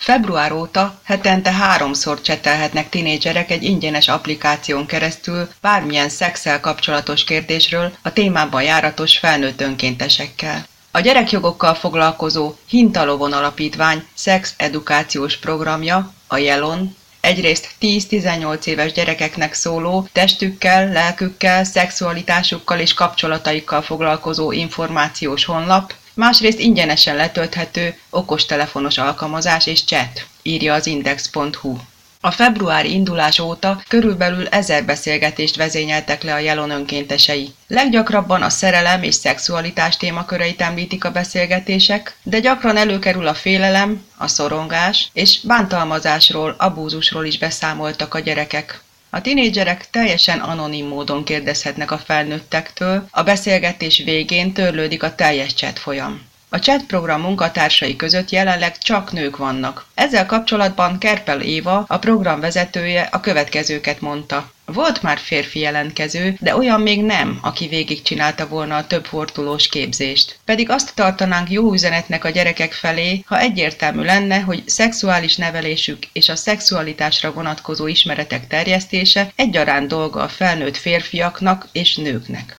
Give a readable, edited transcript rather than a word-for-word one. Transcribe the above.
Február óta hetente 3-szor csetelhetnek tinédzserek egy ingyenes applikáción keresztül bármilyen szexszel kapcsolatos kérdésről a témában járatos felnőtt önkéntesekkel. A gyerekjogokkal foglalkozó Hintalovon Alapítvány szexedukációs programja, a Yelon, egyrészt 10-18 éves gyerekeknek szóló, testükkel, lelkükkel, szexualitásukkal és kapcsolataikkal foglalkozó információs honlap, másrészt ingyenesen letölthető okostelefonos alkalmazás és chat, írja az index.hu. A februári indulás óta körülbelül 1000 beszélgetést vezényeltek le a Yelon önkéntesei. Leggyakrabban a szerelem és szexualitás témaköreit említik a beszélgetések, de gyakran előkerül a félelem, a szorongás és bántalmazásról, abúzusról is beszámoltak a gyerekek. A tinédzserek teljesen anonim módon kérdezhetnek a felnőttektől, a beszélgetés végén törlődik a teljes chat folyam. A chat program munkatársai között jelenleg csak nők vannak. Ezzel kapcsolatban Kerpel Éva, a program vezetője a következőket mondta. Volt már férfi jelentkező, de olyan még nem, aki végigcsinálta volna a több fordulós képzést. Pedig azt tartanánk jó üzenetnek a gyerekek felé, ha egyértelmű lenne, hogy szexuális nevelésük és a szexualitásra vonatkozó ismeretek terjesztése egyaránt dolga a felnőtt férfiaknak és nőknek.